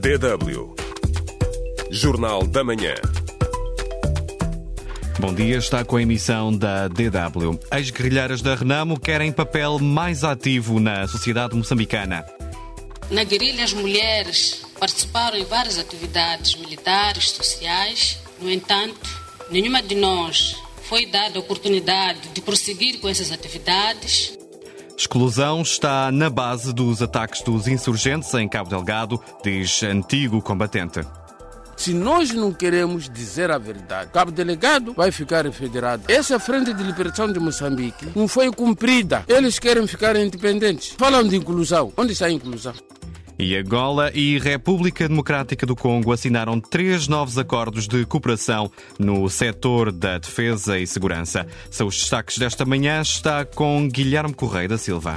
DW. Jornal da Manhã. Bom dia, está com a emissão da DW. As guerrilheiras da Renamo querem papel mais ativo na sociedade moçambicana. Na guerrilha, as mulheres participaram em várias atividades militares, sociais. No entanto, nenhuma de nós foi dada a oportunidade de prosseguir com essas atividades. Exclusão está na base dos ataques dos insurgentes em Cabo Delgado, diz antigo combatente. Se nós não queremos dizer a verdade, Cabo Delgado vai ficar federado. Essa Frente de Libertação de Moçambique não foi cumprida. Eles querem ficar independentes. Falam de inclusão. Onde está a inclusão? E Angola e República Democrática do Congo assinaram 3 novos acordos de cooperação no setor da defesa e segurança. São os destaques desta manhã. Está com Guilherme Correia da Silva.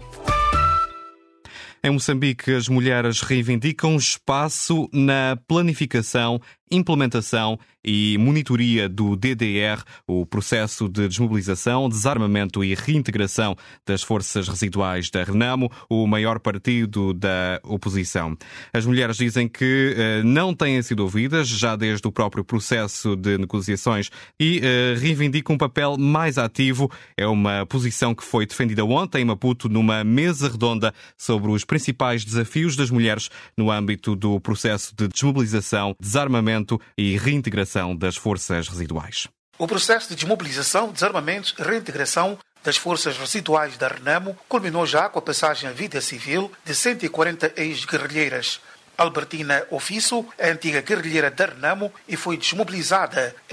Em Moçambique, as mulheres reivindicam espaço na planificação, implementação e monitoria do DDR, o processo de desmobilização, desarmamento e reintegração das forças residuais da Renamo, o maior partido da oposição. As mulheres dizem que não têm sido ouvidas já desde o próprio processo de negociações e reivindicam um papel mais ativo. É uma posição que foi defendida ontem em Maputo numa mesa redonda sobre os principais desafios das mulheres no âmbito do processo de desmobilização, desarmamento e reintegração das forças residuais. O processo de desmobilização, desarmamento e reintegração das forças residuais da Renamo culminou já com a passagem à vida civil de 140 ex-guerrilheiras. Albertina Ofisso é antiga guerrilheira da Renamo e foi desmobilizada em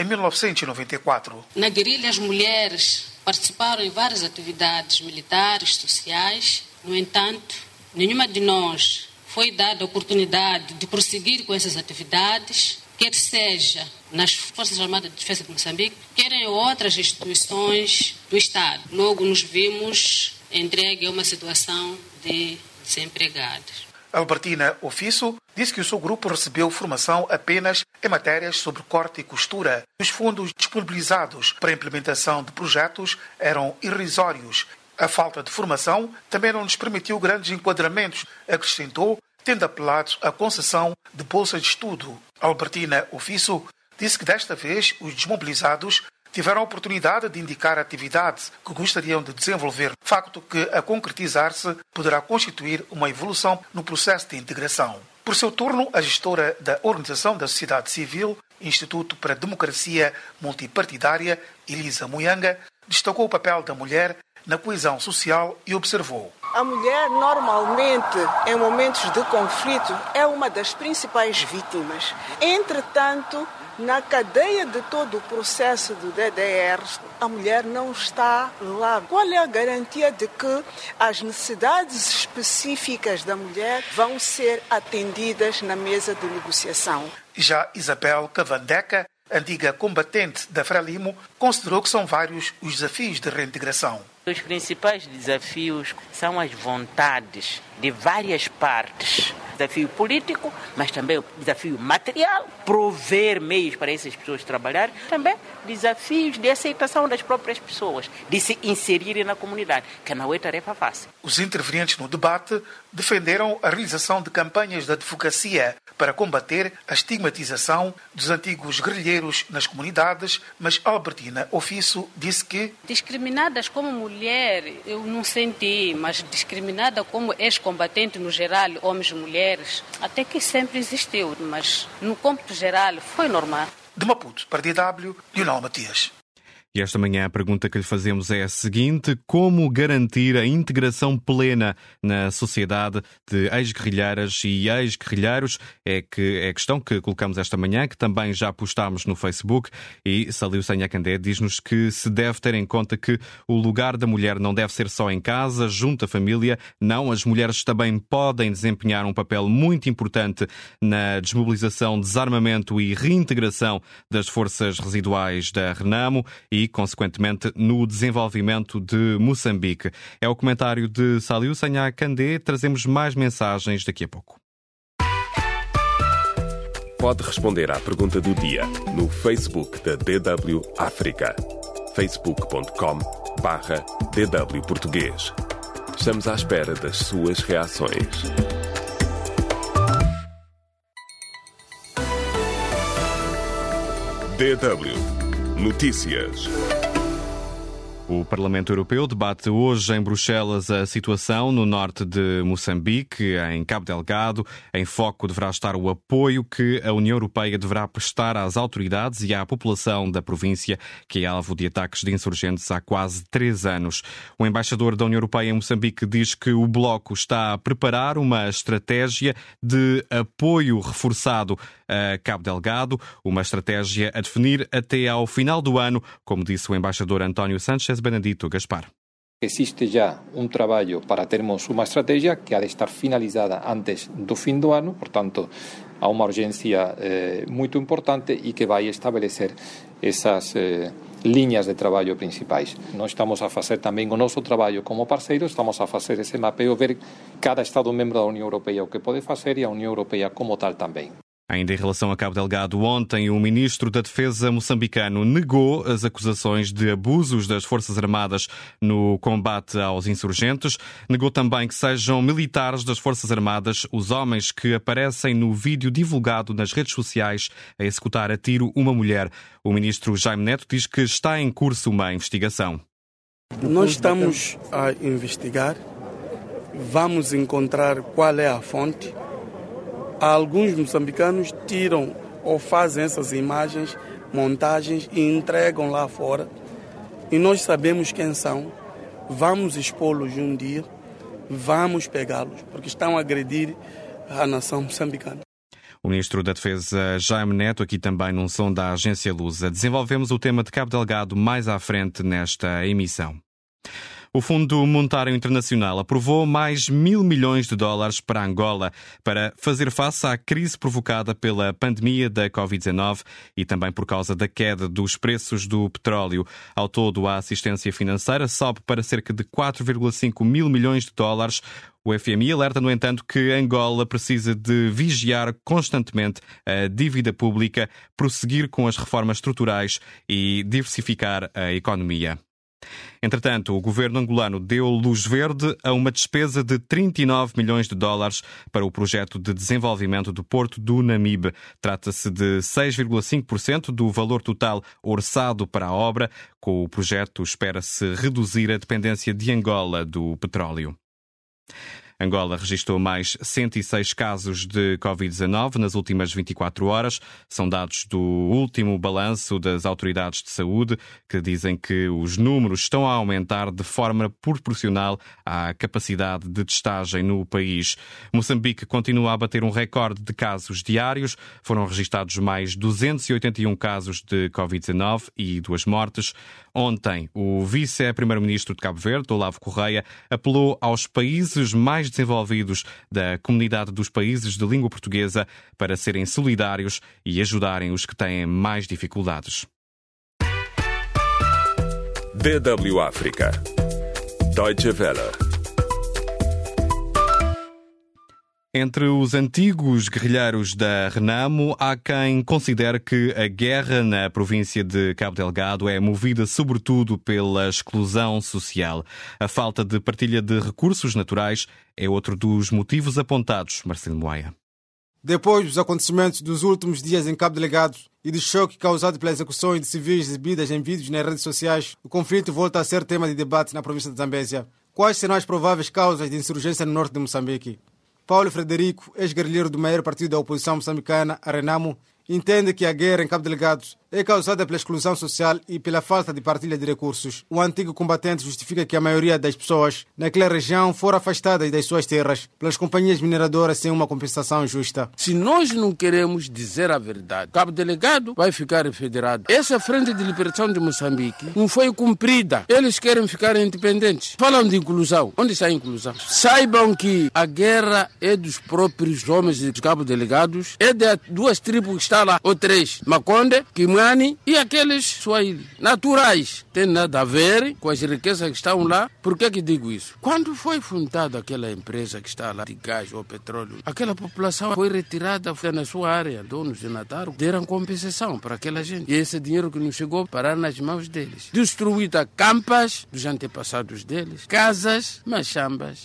1994. Na guerrilha, as mulheres participaram em várias atividades militares, sociais. No entanto, nenhuma de nós foi dada a oportunidade de prosseguir com essas atividades, quer seja nas Forças Armadas de Defesa de Moçambique, quer em outras instituições do Estado. Logo nos vimos entregue a uma situação de desempregados. Albertina Ofisso disse que o seu grupo recebeu formação apenas em matérias sobre corte e costura. Os fundos disponibilizados para a implementação de projetos eram irrisórios. A falta de formação também não nos permitiu grandes enquadramentos, acrescentou, tendo apelado à concessão de bolsa de estudo. Albertina Ofisso disse que desta vez os desmobilizados tiveram a oportunidade de indicar a atividade que gostariam de desenvolver, facto que, a concretizar-se, poderá constituir uma evolução no processo de integração. Por seu turno, a gestora da Organização da Sociedade Civil, Instituto para a Democracia Multipartidária, Elisa Muyanga, destacou o papel da mulher na coesão social e observou: a mulher, normalmente, em momentos de conflito, é uma das principais vítimas. Entretanto, na cadeia de todo o processo do DDR, a mulher não está lá. Qual é a garantia de que as necessidades específicas da mulher vão ser atendidas na mesa de negociação? Já Isabel Cavandeca, antiga combatente da Frelimo, considerou que são vários os desafios de reintegração. Os principais desafios são as vontades de várias partes. Desafio político, mas também o desafio material, prover meios para essas pessoas trabalhar. Também desafios de aceitação das próprias pessoas, de se inserirem na comunidade, que não é tarefa fácil. Os intervenientes no debate defenderam a realização de campanhas de advocacia para combater a estigmatização dos antigos guerrilheiros nas comunidades, mas Albertina Ofisso disse que discriminadas como mulher, eu não senti, mas discriminada como ex-combatente no geral, homens e mulheres, até que sempre existiu, mas no cômputo geral foi normal. De Maputo para DW, Lionel Matias. E esta manhã a pergunta que lhe fazemos é a seguinte: como garantir a integração plena na sociedade de ex-guerrilheiras e ex-guerrilheiros? É a questão que colocamos esta manhã, que também já postámos no Facebook, e Salio Sanhacandé diz-nos que se deve ter em conta que o lugar da mulher não deve ser só em casa, junto à família. Não, as mulheres também podem desempenhar um papel muito importante na desmobilização, desarmamento e reintegração das forças residuais da Renamo e, consequentemente, no desenvolvimento de Moçambique. É o comentário de Salio Sanhacandé. Trazemos mais mensagens daqui a pouco. Pode responder à pergunta do dia no Facebook da DW África. facebook.com/DW Português. Estamos à espera das suas reações. DW Notícias. O Parlamento Europeu debate hoje em Bruxelas a situação no norte de Moçambique, em Cabo Delgado. Em foco deverá estar o apoio que a União Europeia deverá prestar às autoridades e à população da província, que é alvo de ataques de insurgentes há quase 3 anos. O embaixador da União Europeia em Moçambique diz que o bloco está a preparar uma estratégia de apoio reforçado a Cabo Delgado, uma estratégia a definir até ao final do ano, como disse o embaixador António Sánchez Benedito Gaspar. Existe já trabalho para termos uma estratégia que ha de estar finalizada antes do fim do ano, portanto, há uma urgência muito importante e que vai estabelecer essas linhas de trabalho principais. Nós estamos a fazer também o nosso trabalho como parceiros, estamos a fazer esse mapeio, ver cada Estado-membro da União Europeia o que pode fazer e a União Europeia como tal também. Ainda em relação a Cabo Delgado, ontem o ministro da Defesa moçambicano negou as acusações de abusos das Forças Armadas no combate aos insurgentes. Negou também que sejam militares das Forças Armadas os homens que aparecem no vídeo divulgado nas redes sociais a executar a tiro uma mulher. O ministro Jaime Neto diz que está em curso uma investigação. Nós estamos a investigar, vamos encontrar qual é a fonte. Alguns moçambicanos tiram ou fazem essas imagens, montagens e entregam lá fora. E nós sabemos quem são, vamos expô-los um dia, vamos pegá-los, porque estão a agredir a nação moçambicana. O ministro da Defesa, Jaime Neto, aqui também num som da agência Lusa. Desenvolvemos o tema de Cabo Delgado mais à frente nesta emissão. O Fundo Monetário Internacional aprovou mais $1.000 milhões para Angola para fazer face à crise provocada pela pandemia da Covid-19 e também por causa da queda dos preços do petróleo. Ao todo, a assistência financeira sobe para cerca de $4,5 mil milhões. O FMI alerta, no entanto, que Angola precisa de vigiar constantemente a dívida pública, prosseguir com as reformas estruturais e diversificar a economia. Entretanto, o governo angolano deu luz verde a uma despesa de $39 milhões para o projeto de desenvolvimento do Porto do Namibe. Trata-se de 6,5% do valor total orçado para a obra. Com o projeto, espera-se reduzir a dependência de Angola do petróleo. Angola registrou mais 106 casos de Covid-19 nas últimas 24 horas. São dados do último balanço das autoridades de saúde, que dizem que os números estão a aumentar de forma proporcional à capacidade de testagem no país. Moçambique continua a bater um recorde de casos diários. Foram registados mais 281 casos de Covid-19 e 2 mortes. Ontem, o vice-primeiro-ministro de Cabo Verde, Olavo Correia, apelou aos países mais desenvolvidos da comunidade dos países de língua portuguesa para serem solidários e ajudarem os que têm mais dificuldades. DW África. Deutsche Welle. Entre os antigos guerrilheiros da Renamo, há quem considere que a guerra na província de Cabo Delgado é movida sobretudo pela exclusão social. A falta de partilha de recursos naturais é outro dos motivos apontados, Marcelo Moaia. Depois dos acontecimentos dos últimos dias em Cabo Delgado e do choque causado pelas execuções de civis exibidas em vídeos nas redes sociais, o conflito volta a ser tema de debate na província de Zambésia. Quais serão as prováveis causas de insurgência no norte de Moçambique? Paulo Frederico, ex-guerrilheiro do maior partido da oposição moçambicana, a Renamo, entende que a guerra em Cabo Delgado é causada pela exclusão social e pela falta de partilha de recursos. O antigo combatente justifica que a maioria das pessoas naquela região foram afastadas das suas terras pelas companhias mineradoras sem uma compensação justa. Se nós não queremos dizer a verdade, Cabo Delgado vai ficar federado. Essa frente de libertação de Moçambique não foi cumprida. Eles querem ficar independentes. Falam de inclusão. Onde está a inclusão? Saibam que a guerra é dos próprios homens de Cabo Delgado, é de 2 tribos que estão lá, ou 3, Makonde, Kimani e aqueles Swahili naturais. Tem nada a ver com as riquezas que estão lá. Por que digo isso? Quando foi fundada aquela empresa que está lá de gás ou petróleo, aquela população foi retirada na sua área, donos de Natal, deram compensação para aquela gente. E esse dinheiro que não chegou parar nas mãos deles. Destruída campas dos antepassados deles, casas, machambas.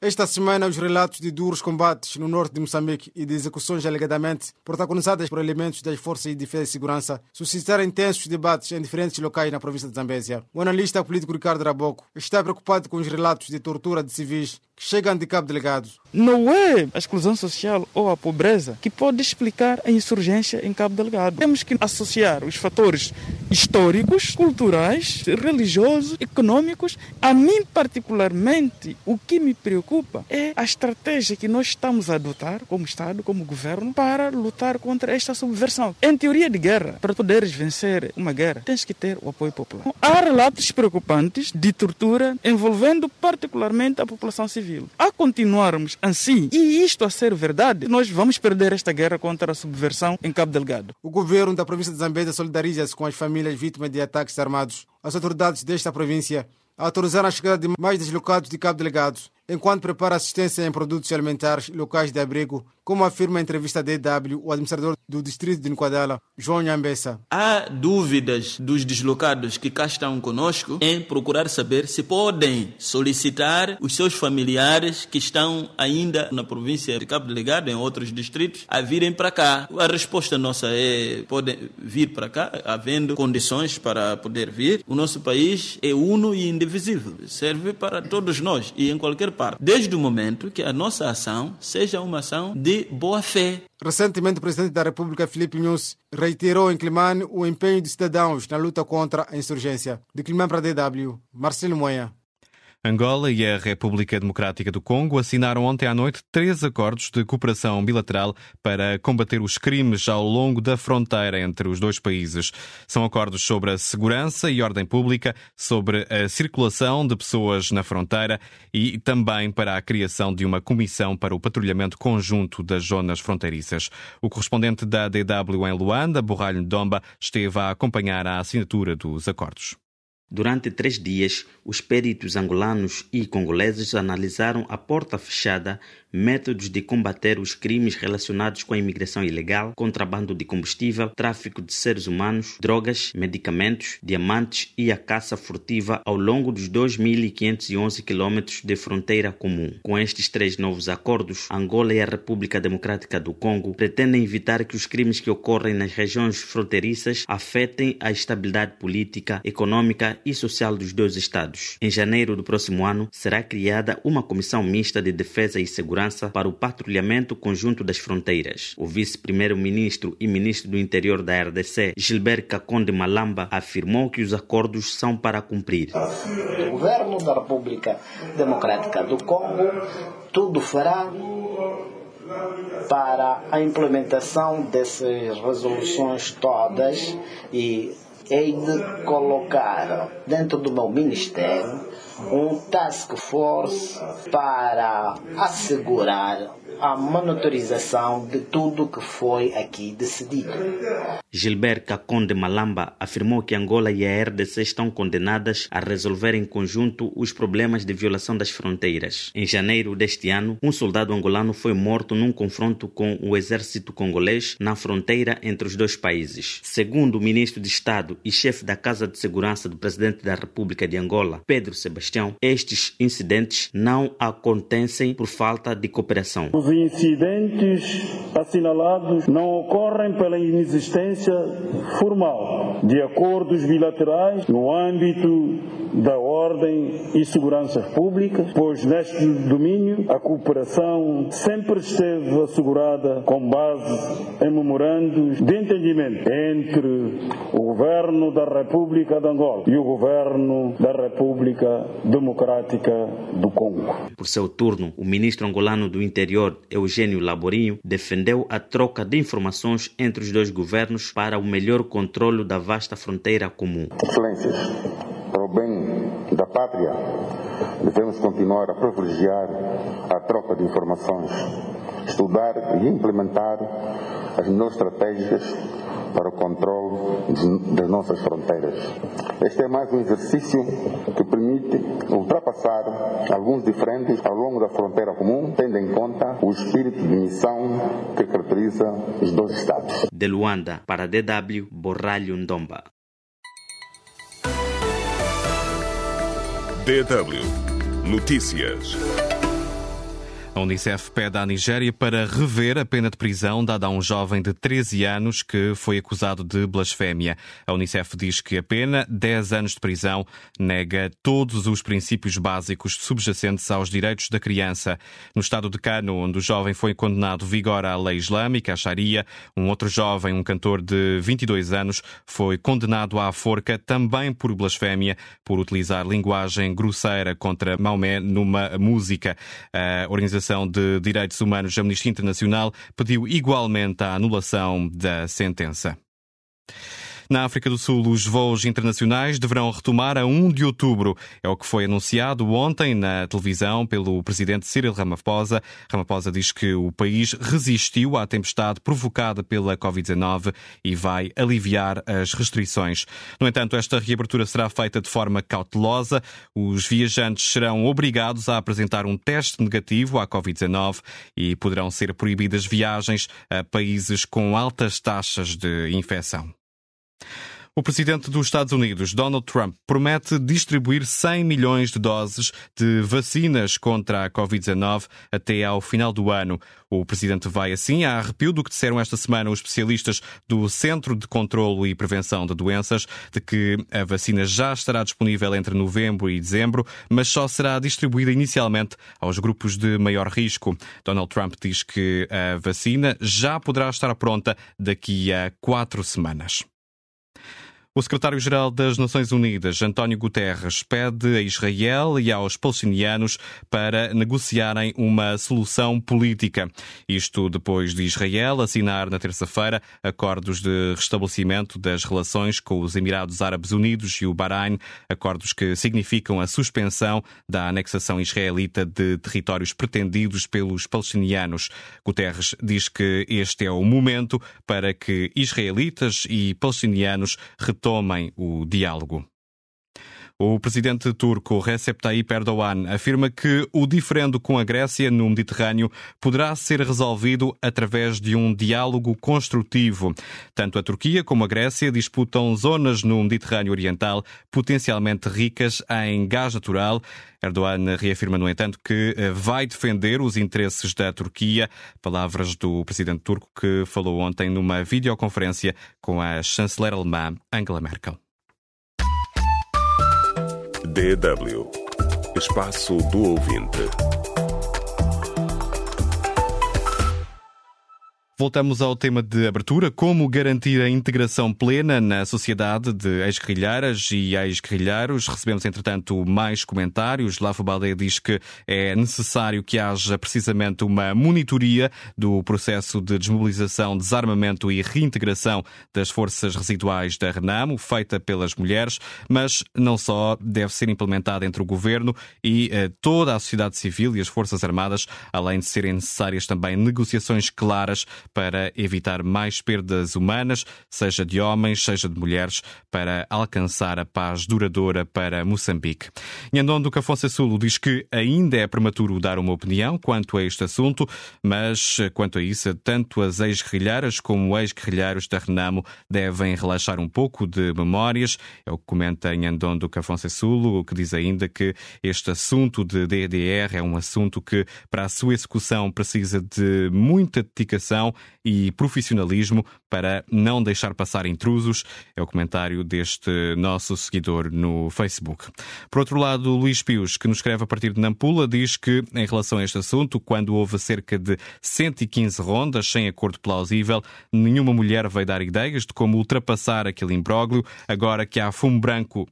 Esta semana, os relatos de duros combates no norte de Moçambique e de execuções alegadamente protagonizadas por elementos das Forças de Defesa e Segurança suscitaram intensos debates em diferentes locais na província de Zambésia. O analista político Ricardo Raboco está preocupado com os relatos de tortura de civis que chegam de Cabo Delgado. Não é a exclusão social ou a pobreza que pode explicar a insurgência em Cabo Delgado. Temos que associar os fatores históricos, culturais, religiosos, econômicos. A mim, particularmente, o que me preocupa é a estratégia que nós estamos a adotar como Estado, como governo, para lutar contra esta subversão. Em teoria de guerra, para poderes vencer uma guerra, tens que ter o apoio popular. Há relatos preocupantes de tortura envolvendo particularmente a população civil. A continuarmos assim, e isto a ser verdade, nós vamos perder esta guerra contra a subversão em Cabo Delgado. O governo da província de Zambésia solidariza-se com as famílias vítimas de ataques armados. As autoridades desta província autorizaram a chegada de mais deslocados de Cabo Delgado, enquanto prepara assistência em produtos alimentares locais de abrigo, como afirma em entrevista à DW o administrador do distrito de Nquadala, João Nhambessa. Há dúvidas dos deslocados que cá estão conosco em procurar saber se podem solicitar os seus familiares que estão ainda na província de Cabo Delgado, em outros distritos, a virem para cá. A resposta nossa é podem vir para cá, havendo condições para poder vir. O nosso país é uno e indivisível, serve para todos nós e em qualquer parte, desde o momento que a nossa ação seja uma ação de boa fé. Recentemente, o presidente da República, Filipe Nyusi, reiterou em Climane o empenho de cidadãos na luta contra a insurgência. De Climane para a DW, Marcelo Moia. Angola e a República Democrática do Congo assinaram ontem à noite 3 acordos de cooperação bilateral para combater os crimes ao longo da fronteira entre os dois países. São acordos sobre a segurança e ordem pública, sobre a circulação de pessoas na fronteira e também para a criação de uma comissão para o patrulhamento conjunto das zonas fronteiriças. O correspondente da DW em Luanda, Borralho Ndomba, esteve a acompanhar a assinatura dos acordos. Durante 3 dias, os peritos angolanos e congoleses analisaram a porta fechada métodos de combater os crimes relacionados com a imigração ilegal, contrabando de combustível, tráfico de seres humanos, drogas, medicamentos, diamantes e a caça furtiva ao longo dos 2.511 quilômetros de fronteira comum. Com estes 3 novos acordos, Angola e a República Democrática do Congo pretendem evitar que os crimes que ocorrem nas regiões fronteiriças afetem a estabilidade política, econômica e social dos dois Estados. Em janeiro do próximo ano, será criada uma comissão mista de defesa e segurança para o patrulhamento conjunto das fronteiras. O vice-primeiro-ministro e ministro do Interior da RDC, Gilbert Kakonde Malamba, afirmou que os acordos são para cumprir. O governo da República Democrática do Congo tudo fará para a implementação dessas resoluções todas e hei de colocar dentro do meu ministério um task force para assegurar a monitorização de tudo que foi aqui decidido. Gilbert Kakonde Malamba afirmou que Angola e a RDC estão condenadas a resolver em conjunto os problemas de violação das fronteiras. Em janeiro deste ano, um soldado angolano foi morto num confronto com o exército congolês na fronteira entre os dois países. Segundo o ministro de Estado e chefe da Casa de Segurança do presidente da República de Angola, Pedro Sebastião, estes incidentes não acontecem por falta de cooperação. Os incidentes assinalados não ocorrem pela inexistência formal de acordos bilaterais no âmbito da ordem e segurança pública, pois neste domínio a cooperação sempre esteve assegurada com base em memorandos de entendimento entre o governo da República de Angola e o governo da República Democrática do Congo. Por seu turno, o ministro angolano do Interior, Eugênio Laborinho, defendeu a troca de informações entre os dois governos para o melhor controle da vasta fronteira comum. Excelências, para o bem da pátria, devemos continuar a privilegiar a troca de informações, estudar e implementar as melhores estratégias para o controle das nossas fronteiras. Este é mais um exercício que permite ultrapassar alguns diferentes ao longo da fronteira comum, tendo em conta o espírito de missão que caracteriza os dois Estados. De Luanda, para a DW, Borralho Ndomba. DW Notícias. A Unicef pede à Nigéria para rever a pena de prisão dada a um jovem de 13 anos que foi acusado de blasfémia. A Unicef diz que a pena, 10 anos de prisão, nega todos os princípios básicos subjacentes aos direitos da criança. No estado de Kano, onde o jovem foi condenado, vigora a lei islâmica, a Sharia. Um outro jovem, um cantor de 22 anos, foi condenado à forca também por blasfémia, por utilizar linguagem grosseira contra Maomé numa música. A Organização de Direitos Humanos Amnistia Internacional pediu igualmente a anulação da sentença. Na África do Sul, os voos internacionais deverão retomar a 1 de outubro. É o que foi anunciado ontem na televisão pelo presidente Cyril Ramaphosa. Ramaphosa diz que o país resistiu à tempestade provocada pela Covid-19 e vai aliviar as restrições. No entanto, esta reabertura será feita de forma cautelosa. Os viajantes serão obrigados a apresentar um teste negativo à Covid-19 e poderão ser proibidas viagens a países com altas taxas de infecção. O presidente dos Estados Unidos, Donald Trump, promete distribuir 100 milhões de doses de vacinas contra a Covid-19 até ao final do ano. O presidente vai assim a arrepio do que disseram esta semana os especialistas do Centro de Controlo e Prevenção de Doenças, de que a vacina já estará disponível entre novembro e dezembro, mas só será distribuída inicialmente aos grupos de maior risco. Donald Trump diz que a vacina já poderá estar pronta daqui a 4 semanas. O secretário-geral das Nações Unidas, António Guterres, pede a Israel e aos palestinianos para negociarem uma solução política. Isto depois de Israel assinar na terça-feira acordos de restabelecimento das relações com os Emirados Árabes Unidos e o Bahrein, acordos que significam a suspensão da anexação israelita de territórios pretendidos pelos palestinianos. Guterres diz que este é o momento para que israelitas e palestinianos retomem o diálogo. O presidente turco Recep Tayyip Erdogan afirma que o diferendo com a Grécia no Mediterrâneo poderá ser resolvido através de um diálogo construtivo. Tanto a Turquia como a Grécia disputam zonas no Mediterrâneo Oriental potencialmente ricas em gás natural. Erdogan reafirma, no entanto, que vai defender os interesses da Turquia. Palavras do presidente turco que falou ontem numa videoconferência com a chanceler alemã Angela Merkel. DW, Espaço do Ouvinte. Voltamos ao tema de abertura, como garantir a integração plena na sociedade de ex-guerrilheiras e ex-guerrilheiros. Recebemos, entretanto, mais comentários. Lafo Baldé diz que é necessário que haja precisamente uma monitoria do processo de desmobilização, desarmamento e reintegração das forças residuais da RENAMO, feita pelas mulheres, mas não só deve ser implementada entre o governo e toda a sociedade civil e as forças armadas, além de serem necessárias também negociações claras para evitar mais perdas humanas, seja de homens, seja de mulheres, para alcançar a paz duradoura para Moçambique. Nhandondo Cafonseca Sulo diz que ainda é prematuro dar uma opinião quanto a este assunto, mas quanto a isso, tanto as ex-guerrilheiras como ex-guerrilheiros da RENAMO devem relaxar um pouco de memórias. É o que comenta Nhandondo Cafonseca Sulo, que diz ainda que este assunto de DDR é um assunto que, para a sua execução, precisa de muita dedicação e profissionalismo para não deixar passar intrusos. É o comentário deste nosso seguidor no Facebook. Por outro lado, Luís Pius, que nos escreve a partir de Nampula, diz que, em relação a este assunto, quando houve cerca de 115 rondas sem acordo plausível, nenhuma mulher veio dar ideias de como ultrapassar aquele imbróglio. Agora que há fumo branco,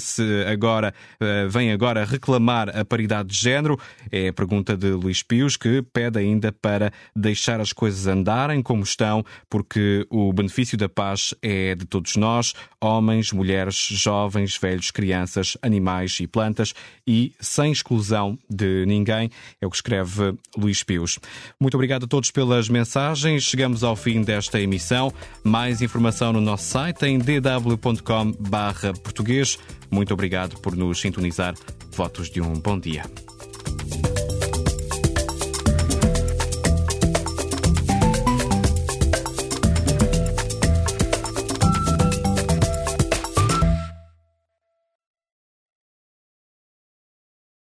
vem agora reclamar a paridade de género. É a pergunta de Luís Pius, que pede ainda para deixar as coisas andarem como estão, porque o benefício da paz é de todos nós, homens, mulheres, jovens, velhos, crianças, animais e plantas, e sem exclusão de ninguém. É o que escreve Luís Pius. Muito obrigado a todos pelas mensagens. Chegamos ao fim desta emissão. Mais informação no nosso site em dw.com/português. Muito obrigado por nos sintonizar. Votos de um bom dia.